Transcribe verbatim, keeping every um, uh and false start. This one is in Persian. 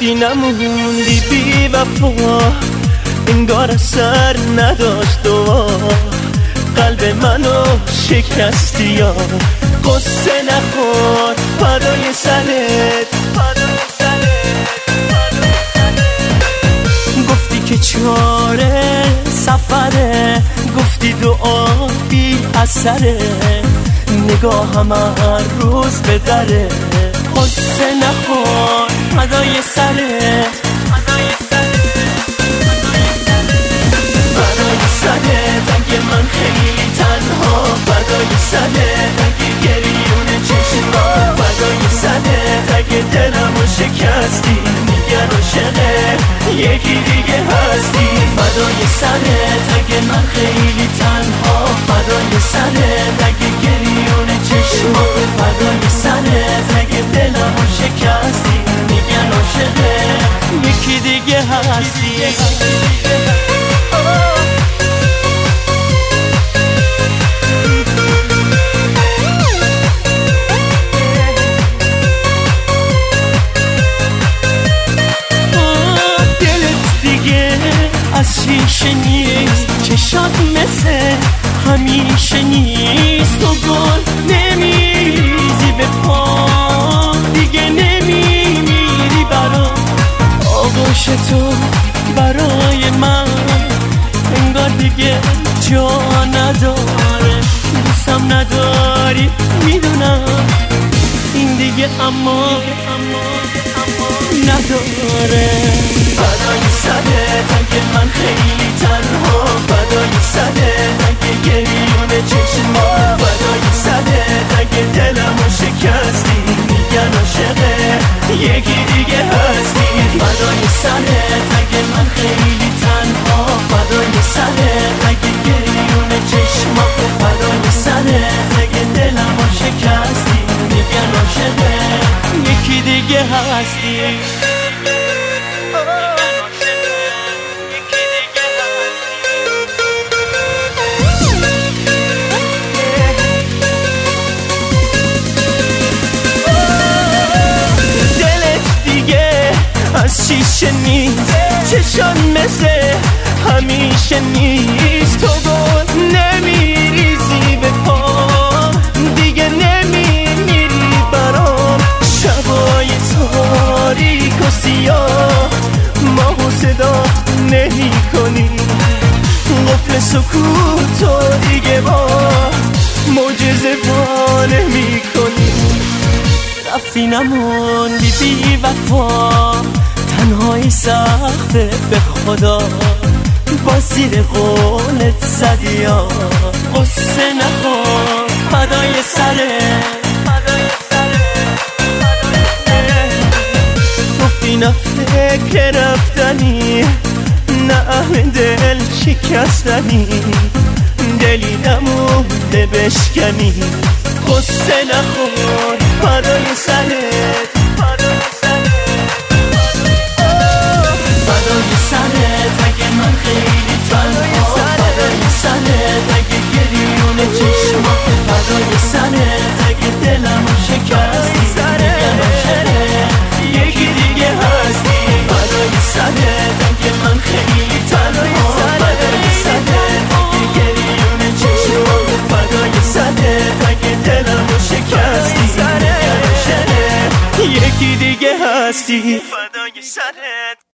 رفتی نموندی بی وفا، انگار اثر نداشت دعا، قلب منو شکستی یا قصه نخور فدای سرت، فدای سرت، فدای سرت. گفتی که چاره سفره، گفتی دعا بی اثره، نگاهم هر روز به دره، قصه نخور فدای سرت، فدای سرت، فدای سرت. اگه من خیلی تنها، فدای سرت. اگه گریون چشما، فدای سرت. اگه دلمو شکستی میگن عاشقه یکی دیگه هستی، فدای سرت. اگه من خیلی تنها، فدای سرت. اگه گریون چشما، فدای سرت. اگه دلمو شکستی میگن عاشقه یکی دیگه هستی. از شیشه نیست، چشات مثل همیشه نیست، تو گل نمیریزی به پا، دیگه نمیمیری برا آغوش تو برای من، انگار دیگه جا نداره، دوستم نداری میدونم، این دیگه اما نداره. فدای سرت. اگه من خیلی تنها، فدای سرت. اگه گریون چشما، فدای سرت. اگه دلمو شکستی میگن عاشقه یکی دیگه هستی، فدای سرت. اگه من خیلی تنها، فدای سرت. اگه گریون چشما، فدای سرت. اگه دلمو شکستی میگن عاشقه یکی دیگه هستی. از شیشه نیست، چشان مثل همیشه نیست، تو گل نمیریزی به پا، دیگه نمیمیری برام، شبای تاریک و سیاه ماهو صدا نمی کنی، قفل سکوتو دیگه با معجزه با نمی کنی. رفتی نموندی بی وفا، تنهایی سخته به خدا، با زیر قولت زدی یا قصه نخور فدای سرت، فدای سرت، فدای سرت. گفتی نه فکر رفتنی، نه اهل دل شکستنی، دلی نمونده بشکنی، قصه نخور فدای سرت، فدای سرت، فدای سرت. اگه من خیلی تنها، فدای سرت. اگه گریون چشما، فدای سرت. اگه دلمو شکستی میگن عاشقه یکی دیگه هستی، فدای سرت. اگه من خیلی تنها، فدای سرت. اگه گریون چشما، فدای سرت. اگه دلمو شکستی میگن عاشقه یکی دیگه هستی، فدای سرت.